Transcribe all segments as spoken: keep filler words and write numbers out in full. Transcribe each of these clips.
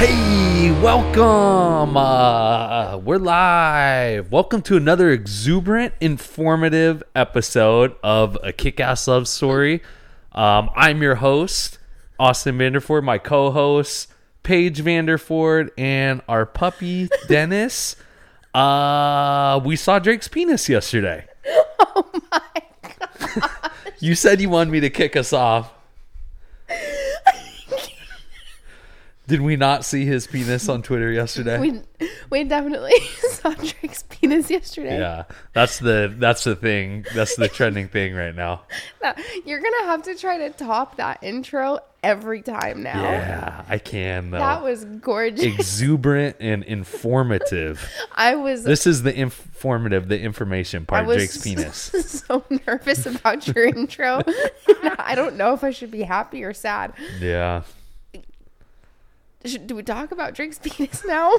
Hey, welcome. Uh, we're live. Welcome to another exuberant, informative episode of A Kick-Ass Love Story. Um, I'm your host, Austin Vanderford, my co-host, Paige Vanderford, and our puppy, Dennis. uh, we saw Drake's penis yesterday. Oh my God. You said you wanted me to kick us off. Did we not see his penis on Twitter yesterday? We we definitely saw Drake's penis yesterday. Yeah, that's the that's the thing. That's the trending thing right now. Now, you're gonna have to try to top that intro every time now. Yeah, I can though. That was gorgeous. Exuberant and informative. I was. This is the informative, the information part I of was Drake's penis. so nervous about your intro. I don't know if I should be happy or sad. Yeah. Should, do we talk about Drake's penis now?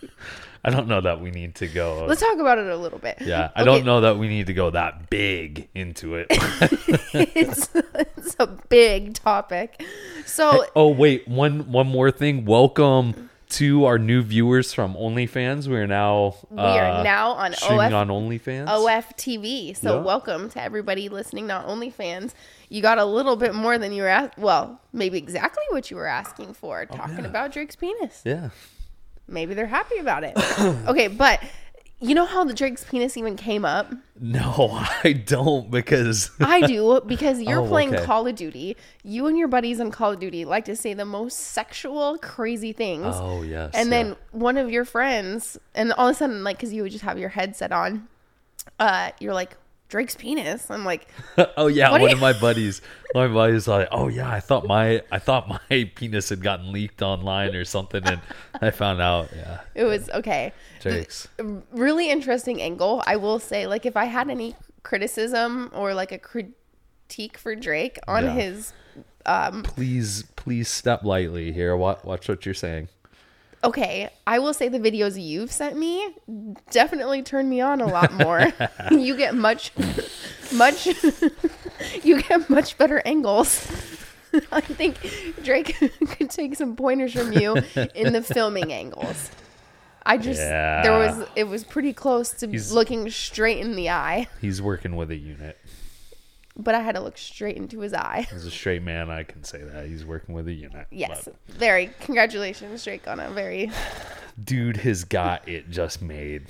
I don't know that we need to go. Let's talk about it a little bit. Yeah, I Okay. don't know that we need to go that big into it. it's, it's a big topic. So, Oh wait, one one more thing. Welcome to our new viewers from OnlyFans. We are now we are uh, now on O streaming F on OnlyFans. O F T V. So Yeah. welcome to everybody listening to OnlyFans. You got a little bit more than you were at. Well, maybe exactly what you were asking for. Talking yeah. about Drake's penis. Yeah. Maybe they're happy about it. Okay, but you know how the Drake's penis even came up? No, I don't because I do, because you're Oh, playing okay. Call of Duty. You and your buddies on Call of Duty like to say the most sexual, crazy things. Oh yes. And yeah. then one of your friends, and all of a sudden, like, because you would just have your headset on, uh, you're like, Drake's penis. I'm like, oh yeah, What do one you- of my buddies, one of my buddies, like, oh yeah, I thought my, I thought my penis had gotten leaked online or something, and I found out, yeah, it was okay. Drake's. Really interesting angle. I will say, like, if I had any criticism or like a critique for Drake on Yeah. his, um, Please, please step lightly here. Watch, watch what you're saying. okay, I will say the videos you've sent me definitely turn me on a lot more. You get much, much, you get much better angles. I think Drake could take some pointers from you in the filming angles. I just, Yeah. there was, it was pretty close to He's- looking straight in the eye, He's working with a unit. but I had to look straight into his eye. As a straight man, I can say that he's working with a unit. Yes. But Very, congratulations, Drake, on a very, dude has got it just made.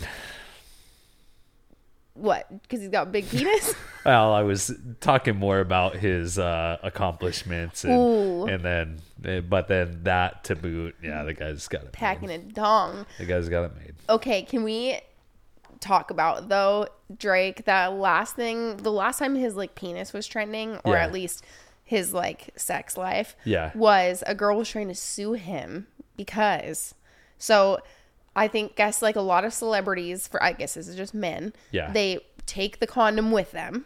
what, because he's got big penis? Well, I was talking more about his uh, accomplishments, and, Ooh. and then, eh, but then that to boot, yeah, the guy's got it. Packing made. a dong. The guy's got it made. Okay, can we talk about, though, Drake, that last thing, the last time his, like, penis was trending, or Yeah. at least his, like, sex life, Yeah. was a girl was trying to sue him because, so I think, guess, like, a lot of celebrities, for, I guess this is just men, Yeah. they take the condom with them.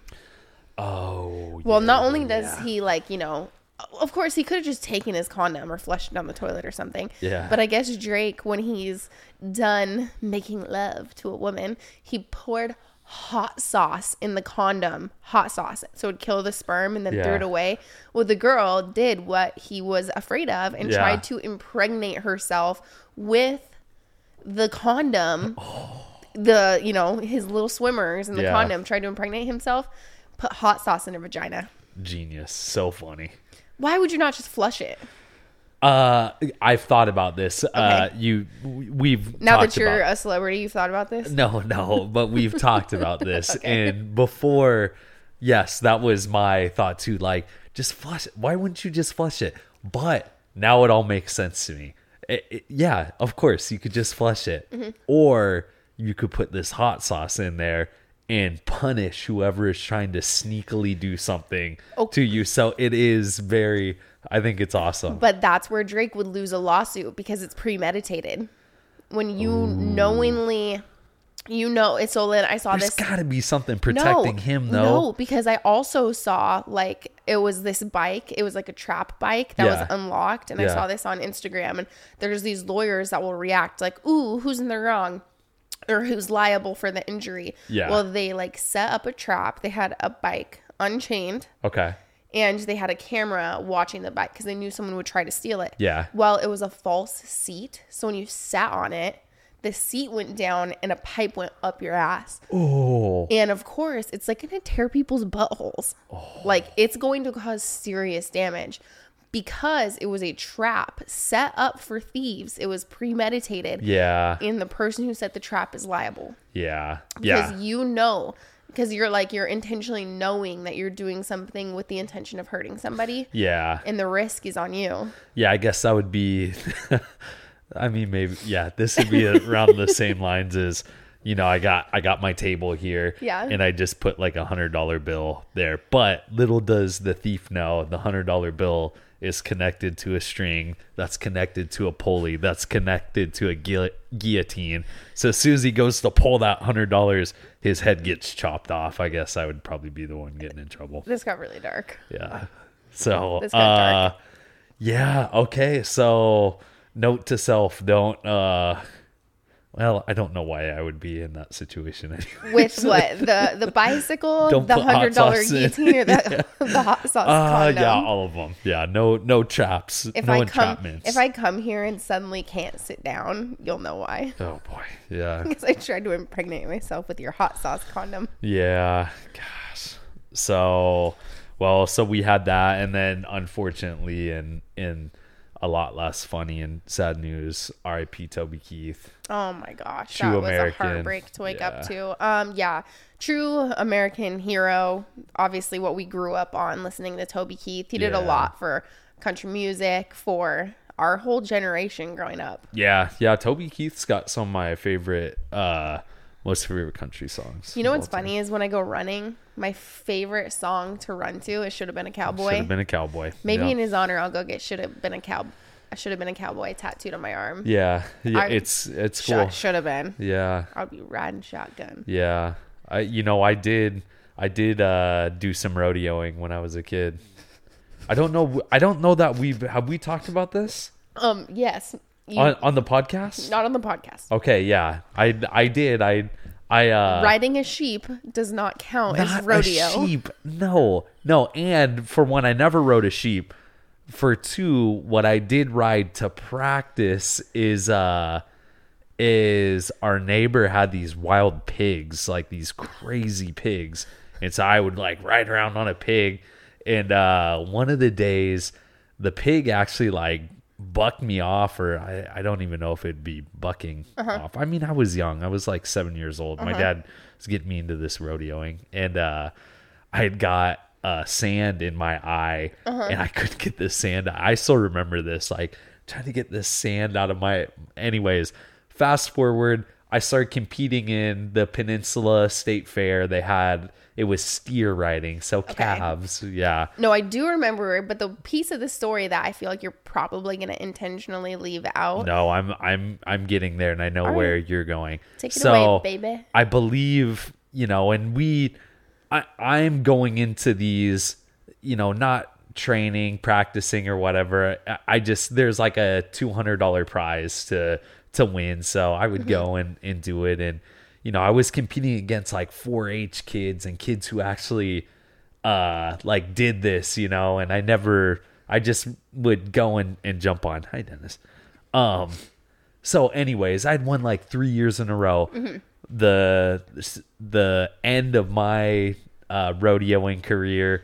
Oh, Well, yeah, not only does yeah. he, like, you know, of course, he could have just taken his condom or flushed it down the toilet or something. Yeah. But I guess Drake, when he's done making love to a woman, he poured hot sauce in the condom, hot sauce, so it would kill the sperm, and then threw Yeah. it away. Well, the girl did what he was afraid of and Yeah. tried to impregnate herself with the condom. The, you know, his little swimmers and the Yeah. condom, tried to impregnate himself, put hot sauce in her vagina. Genius. So funny. Why would you not just flush it? Uh, I've thought about this. Uh, you, we've Now talked that you're about, a celebrity, you've thought about this? no, no, but we've talked about this, Okay. and before, yes, that was my thought too. Like, just flush it. Why wouldn't you just flush it? But now it all makes sense to me. It- it- yeah, of course, you could just flush it, Mm-hmm. or you could put this hot sauce in there and punish whoever is trying to sneakily do something Oh. to you. So it is very, I think it's awesome. But that's where Drake would lose a lawsuit because it's premeditated. When you knowingly, you know, it's so then I saw There's this. got to be something protecting him, though. No, because I also saw like it was this bike. It was like a trap bike that Yeah. was unlocked, and I Yeah. saw this on Instagram. And there's these lawyers that will react like, "Ooh, who's in the wrong?" Or who's liable for the injury. Yeah. Well, they like set up a trap. They had a bike unchained, Okay. and they had a camera watching the bike because they knew someone would try to steal it. Yeah. Well, it was a false seat. So when you sat on it, the seat went down and a pipe went up your ass. Oh. And of course, it's like going to tear people's buttholes. Oh. Like, it's going to cause serious damage because it was a trap set up for thieves. It was premeditated. Yeah. And the person who set the trap is liable. Yeah. Because yeah. you know, because you're like, you're intentionally knowing that you're doing something with the intention of hurting somebody. Yeah. And the risk is on you. Yeah, I guess that would be... I mean, maybe, yeah, this would be around the same lines as, you know, I got, I got my table here yeah. and I just put like a hundred dollar bill there, but little does the thief know the hundred dollar bill is connected to a string that's connected to a pulley that's connected to a gu- guillotine. So as soon as he goes to pull that hundred dollars, his head gets chopped off. I guess I would probably be the one getting in trouble. This got really dark. Yeah. So, this got uh, dark. yeah. Okay. So, note to self, don't, uh, well, I don't know why I would be in that situation anyway. With what? The the bicycle, Don't the put hot hundred dollar sauce in. guillotine, or the, the hot sauce Uh, condom? yeah, all of them. Yeah, no no traps, If no I come, entrapments. if I come here and suddenly can't sit down, you'll know why. Oh, boy. Yeah. Because I tried to impregnate myself with your hot sauce condom. Yeah. Gosh. So, well, so we had that. And then, unfortunately, in in a lot less funny and sad news, R I P Toby Keith. Oh my gosh, True that was American. a heartbreak to wake Yeah. up to. Um, yeah, true American hero. Obviously, what we grew up on listening to Toby Keith. He did a Yeah. lot for country music, for our whole generation growing up. Yeah, yeah. Toby Keith's got some of my favorite, uh, most favorite country songs. You know of what's all time. funny is when I go running, my favorite song to run to is "Should Have Been a Cowboy." Should have been a cowboy. Maybe yeah. in his honor, I'll go get "Should Have Been a Cow." I should have been a cowboy tattooed on my arm. Yeah, yeah. I- it's it's cool. Should, should have been. Yeah, I'll be riding shotgun. yeah. I you know I did I did uh, do some rodeoing when I was a kid. I don't know. I don't know that we've have we talked about this Um. Yes. You, on on the podcast. not on the podcast. Okay, yeah. I I did. I I uh Riding a sheep does not count not as rodeo. a sheep. No, no. And for one, I never rode a sheep. For two, what I did ride to practice is uh is our neighbor had these wild pigs, like these crazy pigs. And so I would like ride around on a pig. And uh one of the days the pig actually like bucked me off, or I, I don't even know if it'd be bucking Uh-huh. off. I mean, I was young. I was like seven years old. My Uh-huh. dad was getting me into this rodeoing, and uh I had got uh, sand in my eye, Uh-huh. and I couldn't get this sand. I still remember this, like trying to get this sand out of my. Anyways, fast forward, I started competing in the Peninsula State Fair. They had it was steer riding, so calves. Yeah, No, I do remember, but the piece of the story that I feel like you're probably going to intentionally leave out. no, I'm I'm I'm getting there, and I know All where right. you're going. Take it so, away, baby. I believe, you know, and we, I, I'm going into these, you know, not training, practicing or whatever. I- I just, there's like a two hundred dollars prize to, to win. So I would go and, and do it. And, you know, I was competing against like four H kids and kids who actually, uh, like did this, you know, and I never, I just would go and, and jump on. Hi, Dennis. Um, so anyways, I'd won like three years in a row. Mm-hmm. The the end of my uh, rodeoing career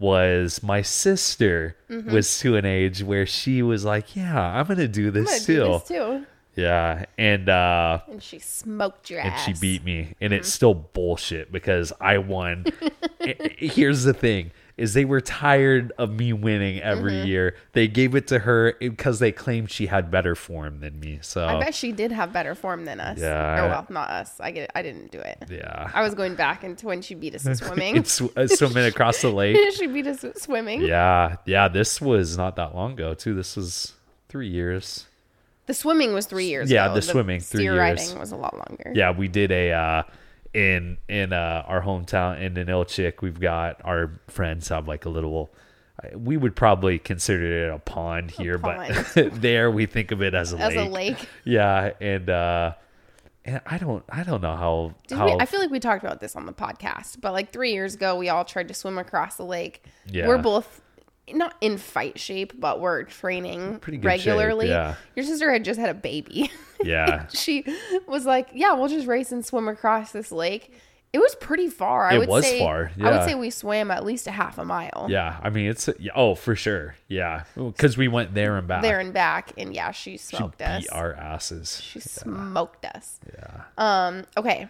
was my sister Mm-hmm. was to an age where she was like, "Yeah, I'm gonna do I'm gonna this do too." this too. Yeah, and uh, And she smoked your and ass. she beat me, and it's still bullshit because I won. I- I- Here's the thing: is they were tired of me winning every Mm-hmm. year. They gave it to her because they claimed she had better form than me. So I bet she did have better form than us. Yeah. Or well, not us. I get it. I didn't do it. yeah, I was going back into when she beat us in swimming. it's uh, swimming across the lake. She beat us at swimming. Yeah, yeah. This was not that long ago too. This was three years. The swimming was three years Yeah, ago. the swimming, three steer years. riding was a lot longer. Yeah, we did a uh, in in uh, our hometown in Inilchik. We've got our friends have like a little. We would probably consider it a pond here, pond. but there we think of it as a As lake. a lake. Yeah, and uh, and I don't I don't know how, Did how we, I feel like we talked about this on the podcast, but like three years ago, we all tried to swim across the lake. Yeah. We're both not in fight shape, but we're training Pretty good regularly. shape, yeah. Your sister had just had a baby. Yeah. She was like, yeah, we'll just race and swim across this lake. It was pretty far. I It would was say, far, I would yeah. say we swam at least a half a mile. Yeah, I mean it's yeah, oh for sure, yeah, because we went there and back. There and back, and yeah, she she smoked beat us. our asses. She smoked us. Yeah. Um. Okay.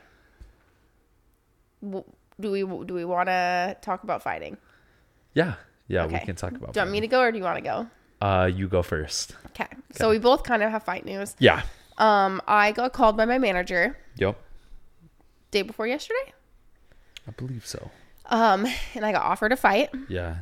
W- Do we do we want to talk about fighting? Yeah, yeah, Okay. we can talk about. Do you want me to go or do you want to go? Uh, you go first. Okay. So we both kind of have fight news. Yeah. Um. I got called by my manager Yep. day before yesterday. I believe so. Um. And I got offered a fight, Yeah.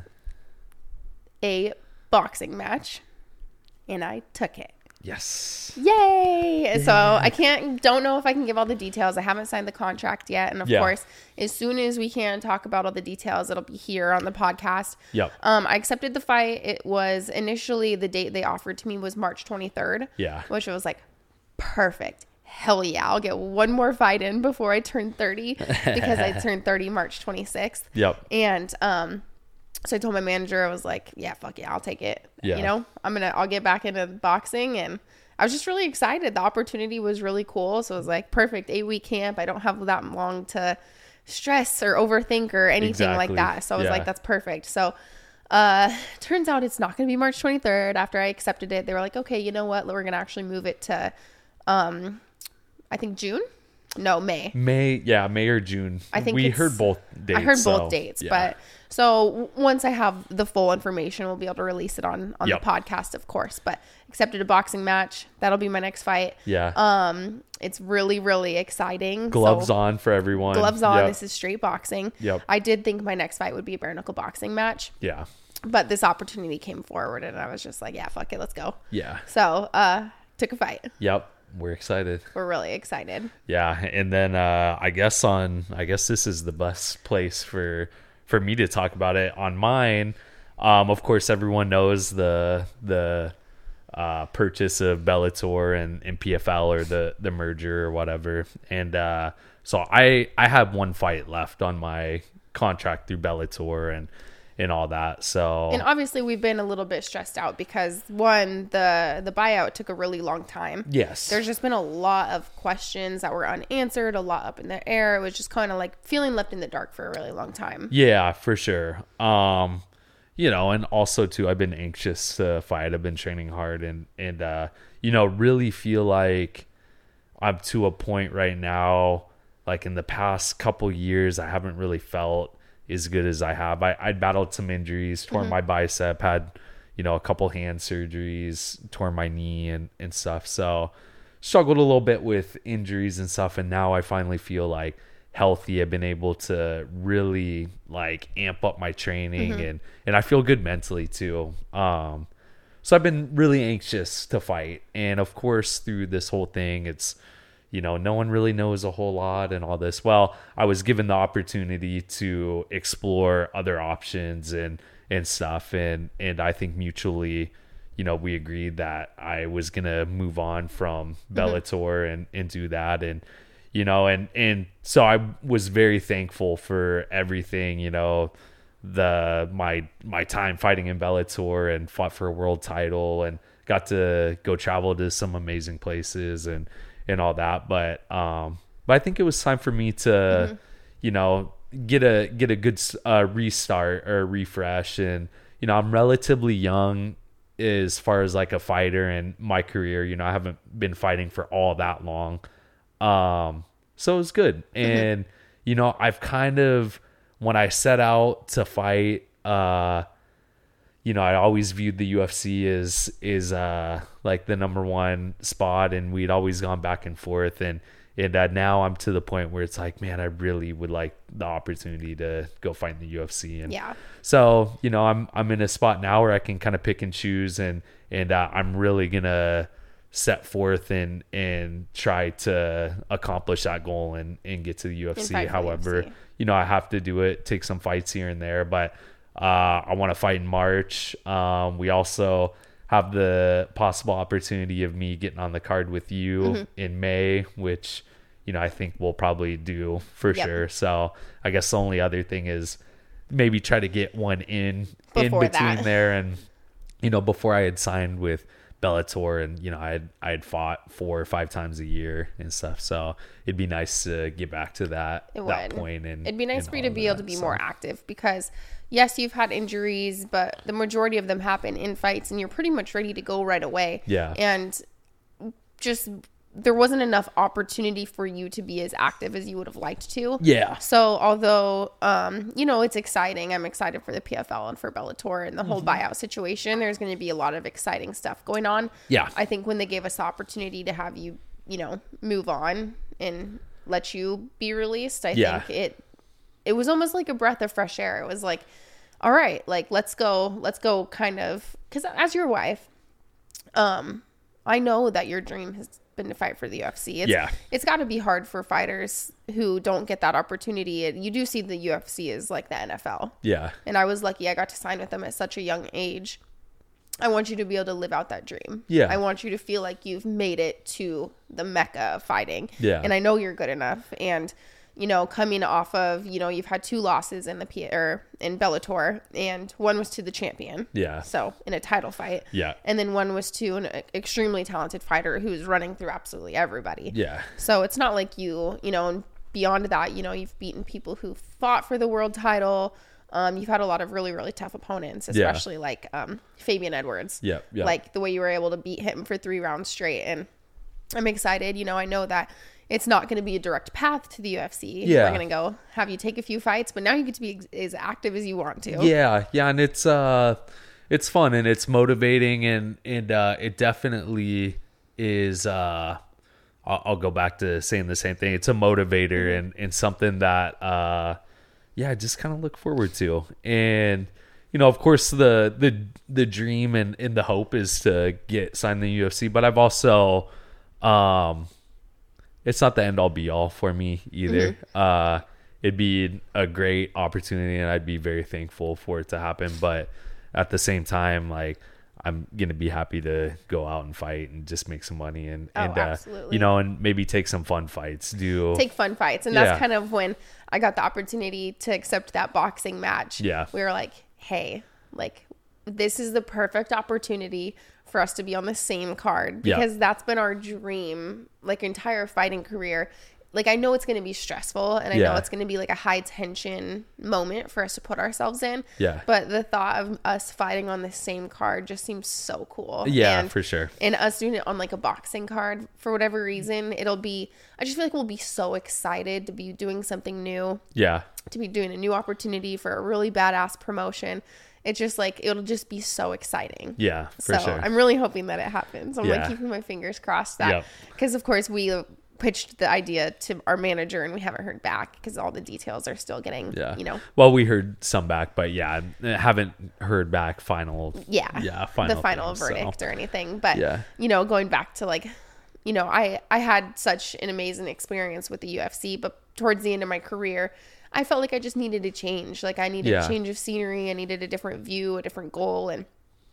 a boxing match, and I took it. Yes. Yay! So I can't, don't know if I can give all the details. I haven't signed the contract yet. And of Yeah. course, as soon as we can talk about all the details, it'll be here on the podcast. Yep. Um, I accepted the fight. It was initially the date they offered to me was March twenty-third. Yeah. Which was like, perfect. Hell yeah. I'll get one more fight in before I turn thirty because I turned thirty March twenty-sixth. Yep. And, um, so I told my manager, I was like, yeah, fuck yeah, I'll take it. Yeah. You know, I'm going to, I'll get back into boxing. And I was just really excited. The opportunity was really cool. So it was like perfect eight week camp. I don't have that long to stress or overthink or anything Exactly. like that. So I was Yeah. like, that's perfect. So, uh, turns out it's not going to be March twenty-third. After I accepted it, they were like, okay, you know what? We're going to actually move it to, um, I think June. No, May. May, yeah, May or June. I think we it's- heard both dates. I heard so, both dates, yeah. but so w- once I have the full information, we'll be able to release it on on Yep. the podcast, of course. But accepted a boxing match. That'll be my next fight. Yeah. Um, it's really really exciting. Gloves So, on for everyone. Gloves on. Yep. This is straight boxing. Yep. I did think my next fight would be a bare knuckle boxing match, Yeah. but this opportunity came forward, and I was just like, yeah, fuck it, let's go. Yeah. So, uh, took a fight. Yep. We're excited. We're really excited. Yeah, and then uh, I guess on I guess this is the best place for for me to talk about it. On mine, um, of course, everyone knows the the uh, purchase of Bellator and, and P F L, or the the merger or whatever. And uh, so I I have one fight left on my contract through Bellator and and all that. So And obviously, we've been a little bit stressed out because one, the the buyout took a really long time. yes, There's just been a lot of questions that were unanswered, a lot up in the air. It was just kind of like feeling left in the dark for a really long time. Yeah, for sure. Um, you know, and also too, I've been anxious to fight. I've been training hard and, and, uh, you know, really feel like I'm to a point right now, like in the past couple years, I haven't really felt as good as I have. I, I battled some injuries, torn my bicep, had, you know, a couple hand surgeries, torn my knee and, and stuff. So struggled a little bit with injuries and stuff. And now I finally feel like healthy. I've been able to really like amp up my training and, and I feel good mentally too. Um, so I've been really anxious to fight. And of course, through this whole thing, it's, you know, no one really knows a whole lot and all this. Well, I was given the opportunity to explore other options and, and stuff. And, and I think mutually, you know, we agreed that I was going to move on from Bellator and, and do that. And, you know, and, and so I was very thankful for everything, you know, the, my, my time fighting in Bellator and fought for a world title and got to go travel to some amazing places and, and all that. But, um, but I think it was time for me to, mm-hmm. you know, get a, get a good, uh, restart or refresh. And, you know, I'm relatively young as far as like a fighter in my career. You know, I haven't been fighting for all that long. Um, so it was good. And, mm-hmm. you know, I've kind of, when I set out to fight, uh, you know, I always viewed the U F C as, is, uh, like the number one spot, and we'd always gone back and forth. And, and uh, now I'm to the point where it's like, man, I really would like the opportunity to go fight in the U F C. And yeah. So, you know, I'm, I'm in a spot now where I can kind of pick and choose, and, and, uh, I'm really going to set forth and, and try to accomplish that goal and, and get to the U F C. However, U F C. You know, I have to do it, take some fights here and there, but, uh, I want to fight in March. Um, we also have the possible opportunity of me getting on the card with you mm-hmm. in May, which you know, I think we'll probably do for Yep. sure. So I guess the only other thing is maybe try to get one in Before in between that. there. And, you know, before I had signed with Bellator, and, you know, I had, I had fought four or five times a year and stuff. So it'd be nice to get back to that, It that would. point. And It'd be nice and for you all to of be able that. to be So, more active because, yes, you've had injuries, but the majority of them happen in fights and you're pretty much ready to go right away. Yeah. And just there wasn't enough opportunity for you to be as active as you would have liked to. Yeah. So although, um, you know, it's exciting. I'm excited for the P F L and for Bellator and the whole buyout situation. There's going to be a lot of exciting stuff going on. Yeah. I think when they gave us the opportunity to have you, you know, move on and let you be released, I Yeah. think it, it was almost like a breath of fresh air. It was like, all right, like, let's go, let's go kind of, because as your wife, um, I know that your dream has been to fight for the U F C. It's, Yeah. It's got to be hard for fighters who don't get that opportunity. And you do see the U F C as like the N F L. Yeah. And I was lucky I got to sign with them at such a young age. I want you to be able to live out that dream. Yeah. I want you to feel like you've made it to the mecca of fighting. Yeah. And I know you're good enough. And, you know, coming off of, you know, you've had two losses in the P or in Bellator, and one was to the champion. Yeah. So in a title fight. Yeah. And then one was to an extremely talented fighter who's running through absolutely everybody. Yeah. So it's not like you, you know, and beyond that, you know, you've beaten people who fought for the world title. Um, you've had a lot of really, really tough opponents, Yeah. especially like um, Fabian Edwards. Yeah, yeah. Like the way you were able to beat him for three rounds straight. And I'm excited. You know, I know that it's not going to be a direct path to the U F C. Yeah. We're going to go have you take a few fights, but now you get to be ex- as active as you want to. Yeah, yeah, and it's uh, it's fun and it's motivating, and and uh, it definitely is. Uh, I'll, I'll go back to saying the same thing. It's a motivator and and something that uh, yeah, I just kind of look forward to. And you know, of course, the the the dream and, and the hope is to get signed in the U F C, but I've also um. It's not the end all be all for me either. Mm-hmm. Uh, it'd be a great opportunity and I'd be very thankful for it to happen. But at the same time, like, I'm going to be happy to go out and fight and just make some money and, Oh, and uh, absolutely. you know, and maybe take some fun fights. Do Take fun fights. And that's Yeah. kind of when I got the opportunity to accept that boxing match. Yeah. We were like, hey, like, this is the perfect opportunity for us to be on the same card, Yeah. because that's been our dream, like, entire fighting career. Like, I know it's going to be stressful, and I know Yeah. it's going to be like a high tension moment for us to put ourselves in. Yeah. But the thought of us fighting on the same card just seems so cool. Yeah, And- for sure. and us doing it on like a boxing card for whatever reason, it'll be, I just feel like we'll be so excited to be doing something new, Yeah. to be doing a new opportunity for a really badass promotion. It's just like, it'll just be so exciting. Yeah, for so sure. I'm really hoping that it happens. I'm Yeah. like keeping my fingers crossed that, Yep. because of course we pitched the idea to our manager and we haven't heard back because all the details are still getting, Yeah. you know, Well, we heard some back, but yeah, I haven't heard back final. yeah, Yeah. Final the final thing, so. verdict or anything. But Yeah. you know, going back to like, you know, I I had such an amazing experience with the U F C, but towards the end of my career, I felt like I just needed to change. Like I needed Yeah. a change of scenery. I needed a different view, a different goal, and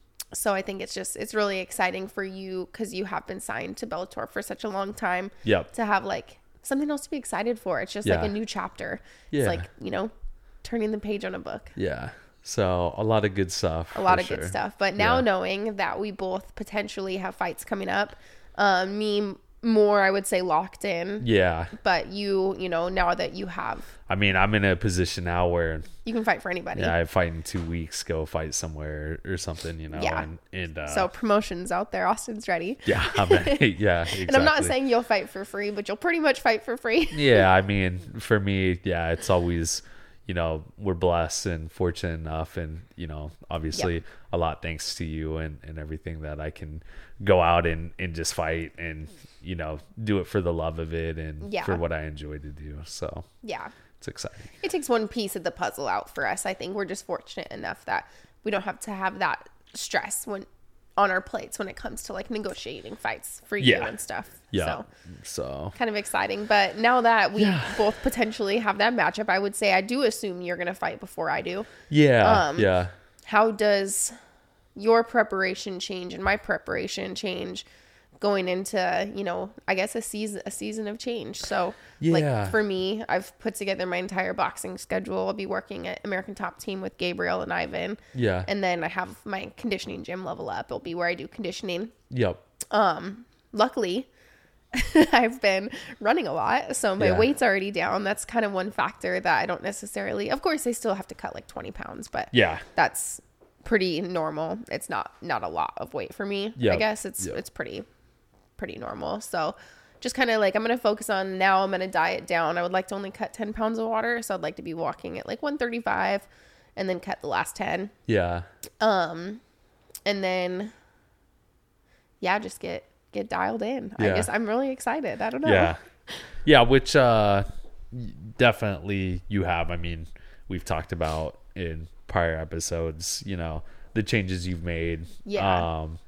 so I think it's just it's really exciting for you because you have been signed to Bellator for such a long time. Yep. To have like something else to be excited for. It's just Yeah. like a new chapter. Yeah. It's like, you know, turning the page on a book. Yeah. So a lot of good stuff. A lot for of sure. good stuff. But now Yeah. knowing that we both potentially have fights coming up, um, me more, I would say, locked in. Yeah. But you, you know, now that you have, I mean, I'm in a position now where you can fight for anybody. yeah, I fight in two weeks, go fight somewhere or something, you know. Yeah. And, and uh, So promotions out there. Austin's ready. yeah, I'm ready. Yeah, exactly. And I'm not saying you'll fight for free, but you'll pretty much fight for free. Yeah, I mean, for me, yeah, it's always, you know, we're blessed and fortunate enough, and you know, obviously, Yep. a lot thanks to you and and everything that I can go out and and just fight and you know do it for the love of it and Yeah. for what I enjoy to do. So Yeah. it's exciting. It takes one piece of the puzzle out for us. I think we're just fortunate enough that we don't have to have that stress when on our plates when it comes to like negotiating fights for you Yeah. and stuff. Yeah. So So kind of exciting. But now that we both potentially have that matchup, I would say I do assume you're going to fight before I do. yeah, Um, yeah. How does your preparation change and my preparation change going into, you know, I guess a season, a season of change. So Yeah. like for me, I've put together my entire boxing schedule. I'll be working at American Top Team with Gabriel and Ivan. Yeah. And then I have my conditioning gym Level Up. It'll be where I do conditioning. Yep. Um, luckily I've been running a lot, so my Yeah. weight's already down. That's kind of one factor that I don't necessarily, of course I still have to cut like twenty pounds, but Yeah. that's pretty normal. It's not, not a lot of weight for me. Yep. I guess it's, Yep. it's pretty, pretty normal. So just kind of like, I'm going to focus on now I'm going to diet down. I would like to only cut ten pounds of water. So I'd like to be walking at like one thirty-five and then cut the last ten. Yeah. Um, and then yeah, just get, get dialed in. I Yeah. guess I'm really excited. I don't know. Yeah. Yeah. Which, uh, definitely you have. I mean, we've talked about in prior episodes, you know, the changes you've made. Yeah. Um,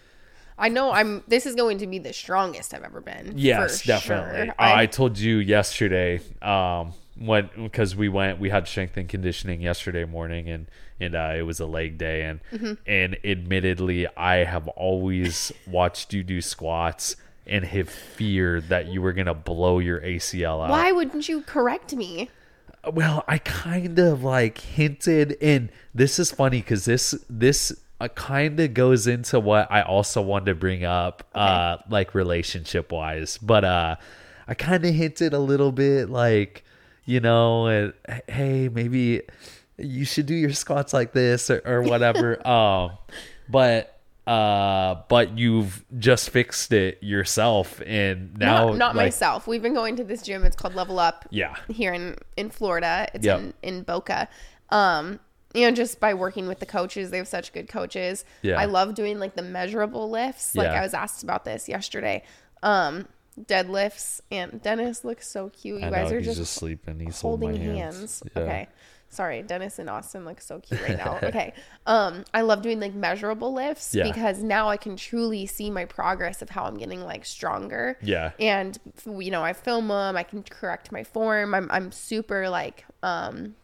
I know I'm, this is going to be the strongest I've ever been. yes, for definitely. Sure. Uh, I, told you yesterday, um, when, because we went, we had strength and conditioning yesterday morning and, and, uh, it was a leg day and, Mm-hmm. and admittedly, I have always watched you do squats and have feared that you were going to blow your A C L out. Why wouldn't you correct me? Well, I kind of like hinted, and this is funny because this this uh, kind of goes into what I also wanted to bring up, uh, like relationship wise. But uh, I kind of hinted a little bit, like, you know, uh, hey, maybe you should do your squats like this or, or whatever. um, but uh, but you've just fixed it yourself, and now Not, not like, myself. We've been going to this gym. It's called Level Up. Yeah. Here in, in Florida. It's Yep. in, in Boca. Um, you know, just by working with the coaches, they have such good coaches. Yeah. I love doing like the measurable lifts. Like Yeah. I was asked about this yesterday. Um, deadlifts, and Dennis looks so cute. You I guys know, are he's just, just sleeping. He's holding holding my hands. hands. Yeah. Okay. Sorry, Dennis and Austin look so cute right now. Okay. Um, I love doing like measurable lifts Yeah. because now I can truly see my progress of how I'm getting like stronger. Yeah. And you know, I film them, I can correct my form. I'm I'm super like um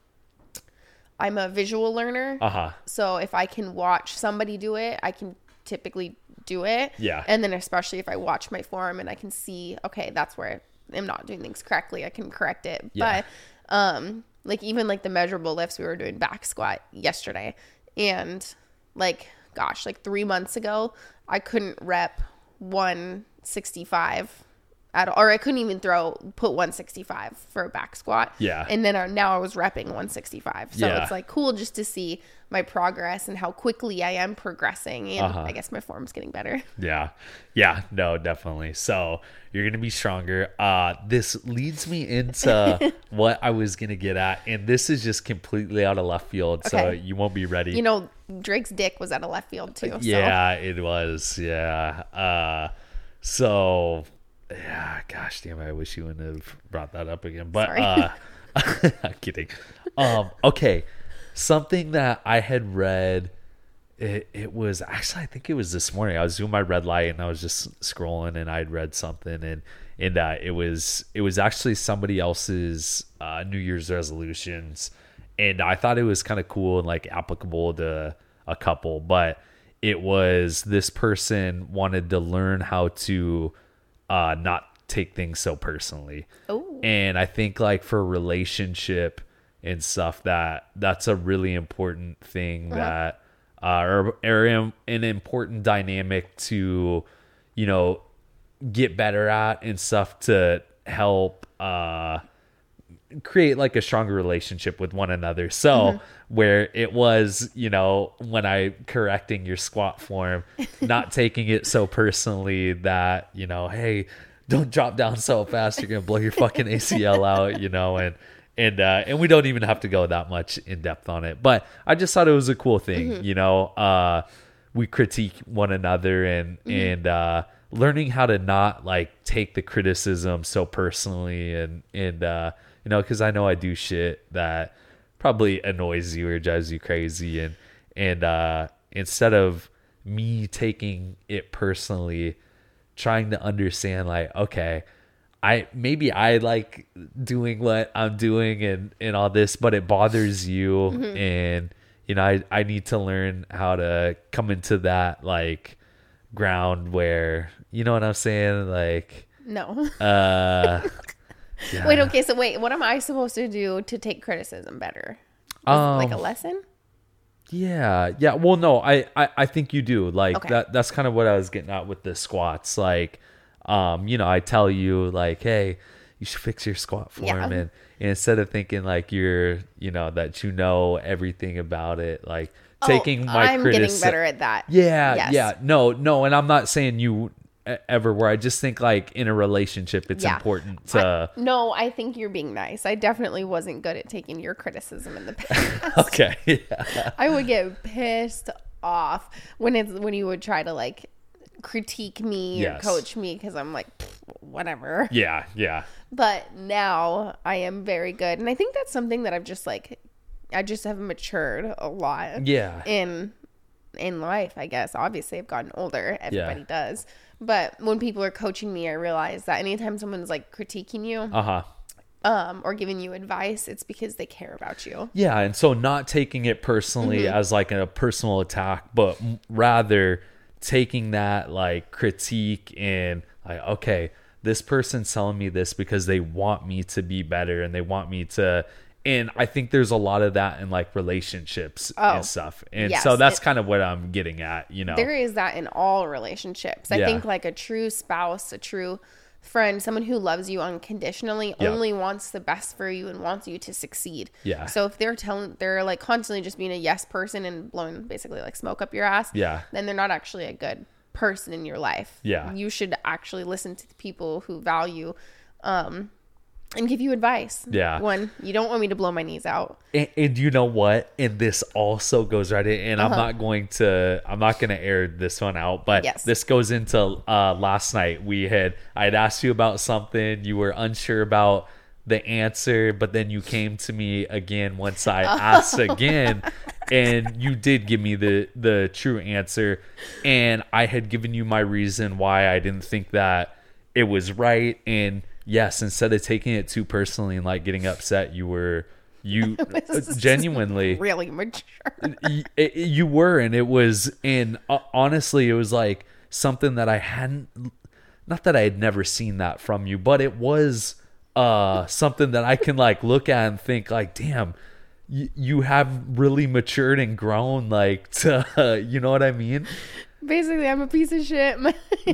I'm a visual learner. Uh-huh. So if I can watch somebody do it, I can typically do it. Yeah. And then especially if I watch my form and I can see, okay, that's where I'm not doing things correctly, I can correct it. Yeah. But um like even like the measurable lifts, we were doing back squat yesterday, and like gosh, like three months ago I couldn't rep one sixty-five at all, or I couldn't even throw put one sixty-five for a back squat. Yeah. And then uh, now I was repping one sixty-five. So Yeah. it's like cool just to see my progress and how quickly I am progressing, and Uh-huh. I guess my form's getting better. Yeah. Yeah. No, definitely. So you're going to be stronger. Uh, this leads me into what I was going to get at. And this is just completely out of left field. So Okay. you won't be ready. You know, Drake's dick was out of left field too. So. Yeah, it was. Yeah. Uh, so, yeah, gosh damn, I wish you wouldn't have brought that up again. But, Sorry. uh, I'm kidding. Um, okay. Something that I had read, it, it was actually, I think it was this morning. I was doing my red light and I was just scrolling and I'd read something, and, and, uh, it was, it was actually somebody else's, uh, New Year's resolutions. And I thought it was kind of cool and like applicable to a couple, but it was this person wanted to learn how to, uh, not take things so personally. Oh. And I think like for a relationship and stuff, that that's a really important thing, Uh-huh. that uh or, or an important dynamic to, you know, get better at and stuff, to help uh create like a stronger relationship with one another. So Mm-hmm. where it was, you know, when I correcting your squat form, not taking it so personally that, you know, hey, don't drop down so fast, you're gonna blow your fucking A C L out, you know, and and uh and we don't even have to go that much in depth on it. But I just thought it was a cool thing, Mm-hmm. you know. Uh we critique one another, and Mm-hmm. and uh learning how to not like take the criticism so personally, and and uh you know, because I know I do shit that probably annoys you or drives you crazy, and and uh instead of me taking it personally, trying to understand like, okay, I maybe I like doing what I'm doing and and all this, but it bothers you. Mm-hmm. And you know, I I need to learn how to come into that like ground where, you know what I'm saying? Like, No. uh, yeah. Wait, okay. So wait, what am I supposed to do to take criticism better? Is Um, it like a lesson? Yeah, yeah. Well, no, I, I, I think you do. Like Okay. that. That's kind of what I was getting at with the squats. Like, um, you know, I tell you like, hey, you should fix your squat form, Yeah. and, and instead of thinking like you're, you know, that you know everything about it, like taking oh, my I'm criticism. getting better at that. Yeah, Yes. yeah. No, no, and I'm not saying you e- ever were. I just think like in a relationship, it's Yeah. important to. No, I think you're being nice. I definitely wasn't good at taking your criticism in the past. Okay. Yeah. I would get pissed off when it's when you would try to like critique me Yes. or coach me because I'm like, "Pfft, whatever. Yeah. Yeah. But now I am very good, and I think that's something that I've just like, I just have matured a lot. Yeah. In in life, I guess. Obviously, I've gotten older. Everybody does. But when people are coaching me, I realize that anytime someone's like critiquing you, Uh huh. um, or giving you advice, it's because they care about you. Yeah, and so not taking it personally Mm-hmm. as like a personal attack, but m- rather taking that like critique and like, okay, this person's telling me this because they want me to be better and they want me to. And I think there's a lot of that in like relationships Oh, and stuff. And yes, so that's it- kind of what I'm getting at, you know. There is that in all relationships. I Yeah. think like a true spouse, a true friend, someone who loves you unconditionally, Yeah. only wants the best for you and wants you to succeed. Yeah. So if they're telling, they're like constantly just being a yes person and blowing basically like smoke up your ass. Yeah. Then they're not actually a good person in your life. Yeah. You should actually listen to the people who value, um, and give you advice. Yeah. When you don't want me to blow my knees out. And, and you know what? And this also goes right in. And I'm not going to. I'm not going to air this one out. But Uh-huh. Yes. this goes into uh, last night. We had. I had asked you about something. You were unsure about the answer, but then you came to me again once I asked again, and you did give me the the true answer. And I had given you my reason why I didn't think that it was right. And yes, instead of taking it too personally and like getting upset, you were you genuinely Really mature. y- it- you were, and it was, and uh, honestly, it was like something that I hadn't, not that I had never seen that from you, but it was uh something that I can like look at and think like, damn, you, you have really matured and grown, like to, uh, you know what I mean? Basically, I'm a piece of shit. My,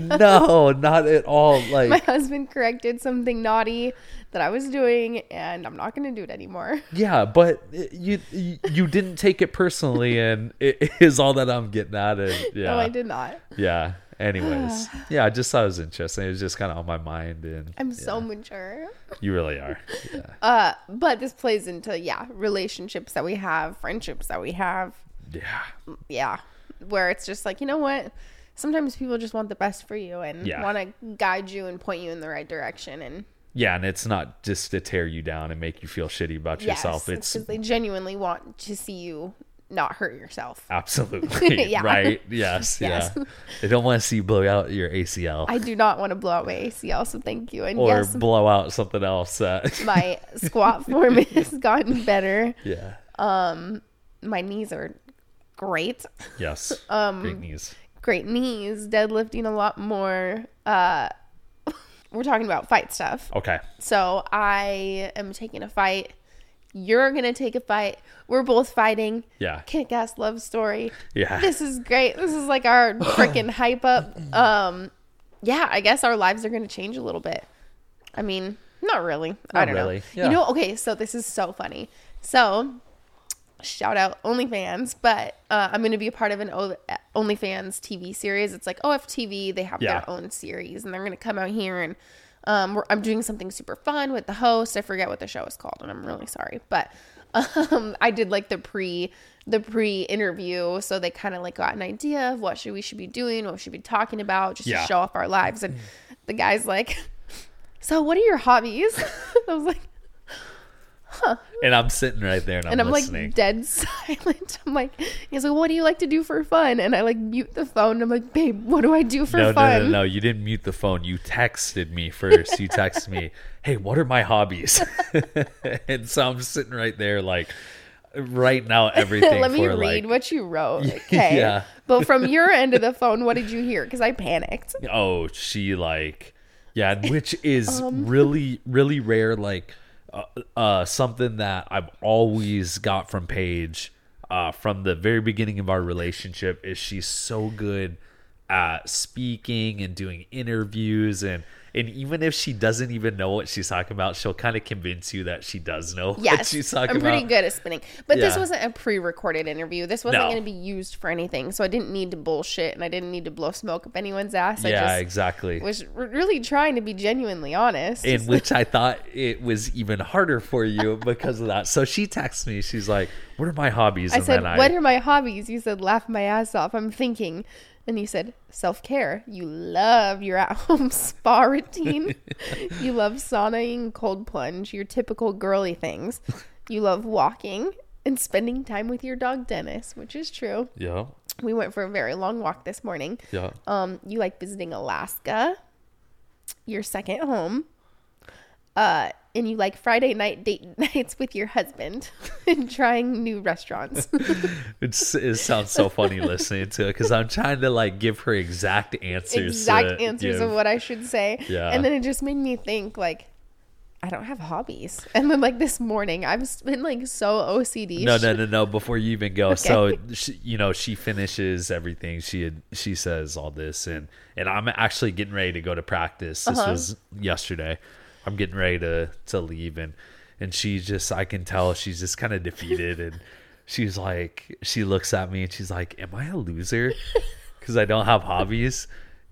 No, not at all. Like, my husband corrected something naughty that I was doing, and I'm not going to do it anymore. yeah, but you you you didn't take it personally, and it is all that I'm getting at. And yeah, No, I did not. yeah. Anyways, yeah, I just thought it was interesting. It was just kind of on my mind, and I'm so mature. you really are. Yeah, Uh, but this plays into, yeah, relationships that we have, friendships that we have. yeah, Yeah. Where it's just like, you know what? Sometimes people just want the best for you and Yeah. want to guide you and point you in the right direction. And yeah. And it's not just to tear you down and make you feel shitty about yes, yourself. it's It's because they genuinely want to see you not hurt yourself. absolutely Yeah. right. Yes, Yes. yeah. They don't want to see you blow out your A C L I do not want to blow out my A C L, so thank you. And or yes, blow out something else. Uh, my squat form has gotten better. yeah. My knees are great. Yes. Um, Great knees. Great knees, deadlifting a lot more. Uh, we're talking about fight stuff. Okay. So I am taking a fight. You're going to take a fight. We're both fighting. Yeah. Kick-ass love story. Yeah. This is great. This is like our freaking hype up. Um, yeah, I guess our lives are going to change a little bit. I mean, not really. I Not don't really. know. Yeah. You know, okay, so this is so funny. So, shout out OnlyFans, but uh, I'm going to be a part of an o- OnlyFans T V series. It's like O F T V. They have Yeah. their own series, and they're going to come out here and um, we're, I'm doing something super fun with the host. I forget what the show is called, and I'm really sorry, but um, I did like the pre the pre interview, so they kind of like got an idea of what should we should be doing, what we should be talking about, just Yeah. to show off our lives. And the guy's like, "So, what are your hobbies?" I was like. And I'm sitting right there and I'm, And I'm listening. like dead silent. I'm like, he's like, "What do you like to do for fun?" And I like mute the phone. I'm like, "Babe, what do I do for no, fun?" no, no, no. You didn't mute the phone. You texted me first. You texted me, "Hey, what are my hobbies?" And so I'm sitting right there like, right now everything. Let me for, read like, what you wrote. Okay. Yeah. But from your end of the phone, what did you hear? Because I panicked. Oh, she like, yeah, which is Um. really, really rare. Like, uh, uh, something that I've always got from Paige, uh, from the very beginning of our relationship, is she's so good at speaking and doing interviews, and and even if she doesn't even know what she's talking about, she'll kind of convince you that she does know Yes, what she's talking I'm pretty about. good at spinning. But this Yeah. wasn't a pre-recorded interview. This wasn't No. going to be used for anything. So I didn't need to bullshit and I didn't need to blow smoke up anyone's ass. I Yeah, just exactly. was r- really trying to be genuinely honest. In which I thought it was even harder for you because of that. So she texts me. She's like, "What are my hobbies?" I And said, then what are my hobbies? You said, laugh my ass off. I'm thinking. And you said, self-care. You love your at-home spa routine. You love saunaing, cold plunge, your typical girly things. You love walking and spending time with your dog, Dennis, which is true. Yeah, We went for a very long walk this morning. yeah. Um, you like visiting Alaska, your second home. Uh, and you like Friday night date nights with your husband and trying new restaurants. It's, it sounds so funny listening to it because I'm trying to like give her exact answers. Exact to answers give. of what I should say. Yeah. And then it just made me think like, I don't have hobbies. And then like this morning, I've been like so O C D. No, no, no, no. Before you even go, Okay. so she, you know, she finishes everything. She had, she says all this, and and I'm actually getting ready to go to practice. This Uh-huh. was yesterday. I'm getting ready to to leave, and and she just, I can tell she's just kind of defeated, and she's like, she looks at me and she's like, "Am I a loser? Because I don't have hobbies?"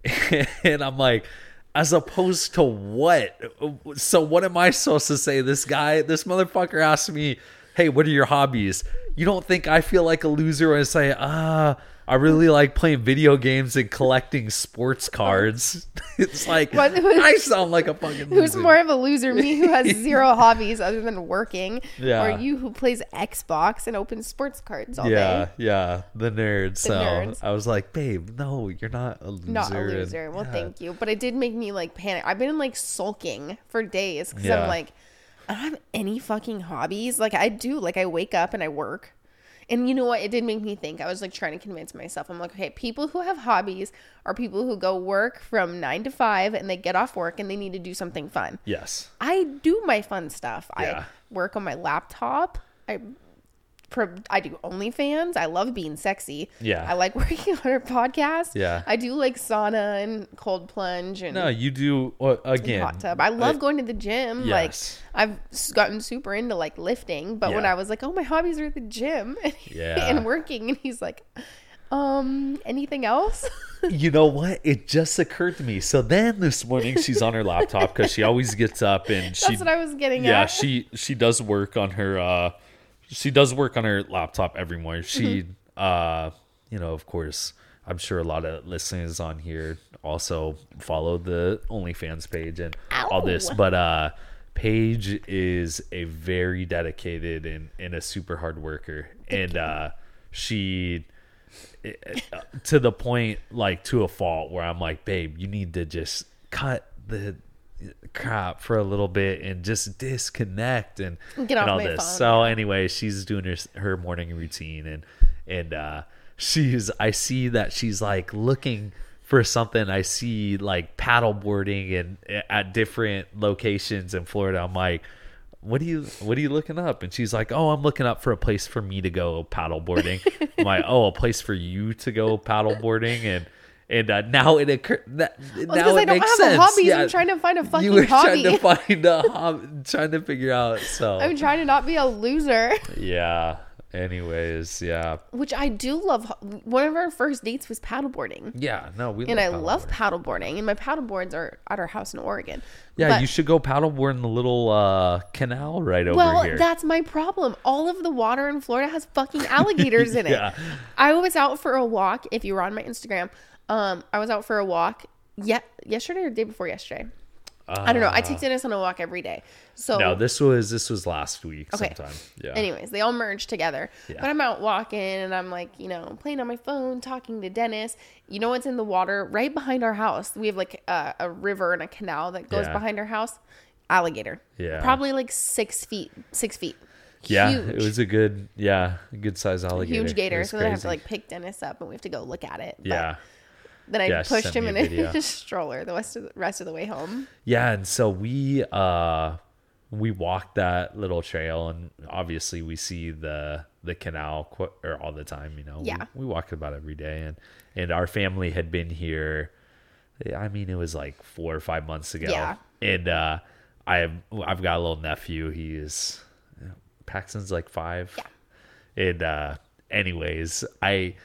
And I'm like, as opposed to what? So what am I supposed to say? This guy, this motherfucker asked me, "Hey, what are your hobbies?" You don't think I feel like a loser when I say, ah, I really like playing video games and collecting sports cards? It's like, What- who's- I sound like a fucking loser. Who's more of a loser, me who has zero hobbies other than working, Yeah. or you who plays Xbox and opens sports cards all Yeah, day? yeah, the nerd. so nerds. I was like, babe, no, you're not a loser. Not a And, loser. Well, yeah. thank you. But it did make me like panic. I've been like sulking for days because Yeah. I'm like, I don't have any fucking hobbies. Like I do. Like I wake up and I work. And you know what? It did make me think. I was like trying to convince myself. I'm like, okay, people who have hobbies are people who go work from nine to five and they get off work and they need to do something fun. Yes. I do my fun stuff. Yeah. I work on my laptop. I pro- I do OnlyFans. I love being sexy. Yeah. I like working on our podcast. Yeah. I do like sauna and cold plunge and No, you do, uh, again. hot tub. I love I- going to the gym. Yes. Like I've s- gotten super into like lifting, but when Yeah. I was like, oh, my hobbies are at the gym Yeah. and working, and he's like, um, anything else? You know what? It just occurred to me. So then this morning she's on her laptop because she always gets up and she That's what I was getting yeah at. she she does work on her uh she does work on her laptop every morning. She Mm-hmm. uh you know, of course, I'm sure a lot of listeners on here also follow the OnlyFans page and all this, Ow. but uh Paige is a very dedicated and, and a super hard worker. And uh she to the point, like to a fault where I'm like, babe, you need to just cut the crap for a little bit and just disconnect and, Get and off all my this. phone, So anyway, she's doing her her morning routine, and and uh, she's I see that she's like looking for something. I see like paddle boarding and at different locations in Florida. I'm like, what are you what are you looking up? And she's like, oh, I'm looking up for a place for me to go paddle boarding. I'm like, oh, a place for you to go paddle boarding. And and uh, now it occurred that now because it I don't makes have sense. a hobby. Yeah, I'm trying to find a fucking you were hobby. trying to find a hobby, trying to figure out. So I'm trying to not be a loser, yeah. Anyways, yeah, which I do love. One of our first dates was paddleboarding. yeah. No, we And I paddleboarding. love paddleboarding, and my paddleboards are at our house in Oregon. Yeah, But- you should go paddleboard in the little uh, canal right over well, here. that's my problem. All of the water in Florida has fucking alligators in it. Yeah. I was out for a walk. If you were on my Instagram, um, I was out for a walk. Yeah, yesterday or the day before yesterday. I don't know. I take Dennis on a walk every day. So No, this was this was last week Okay. sometime. Yeah. anyways, they all merge together. Yeah. But I'm out walking and I'm like, you know, playing on my phone, talking to Dennis. You know what's in the water right behind our house? We have like a, a river and a canal that goes Yeah. behind our house. Alligator. Yeah. Probably like six feet. Six feet. Yeah, Huge. it was a good, yeah, a good size alligator. Huge It gator. was So then I have to crazy. like pick Dennis up and we have to go look at it. But Yeah. then I Yeah, she pushed sent him me in a video. a stroller the rest of the rest of the way home. Yeah, and so we uh we walked that little trail, and obviously we see the the canal qu- or all the time. You know, Yeah. we, we walk it about every day, and and our family had been here. I mean, it was like four or five months ago. Yeah. And uh, I've I've got a little nephew. He is Paxton's like five. Yeah. And uh, anyways, I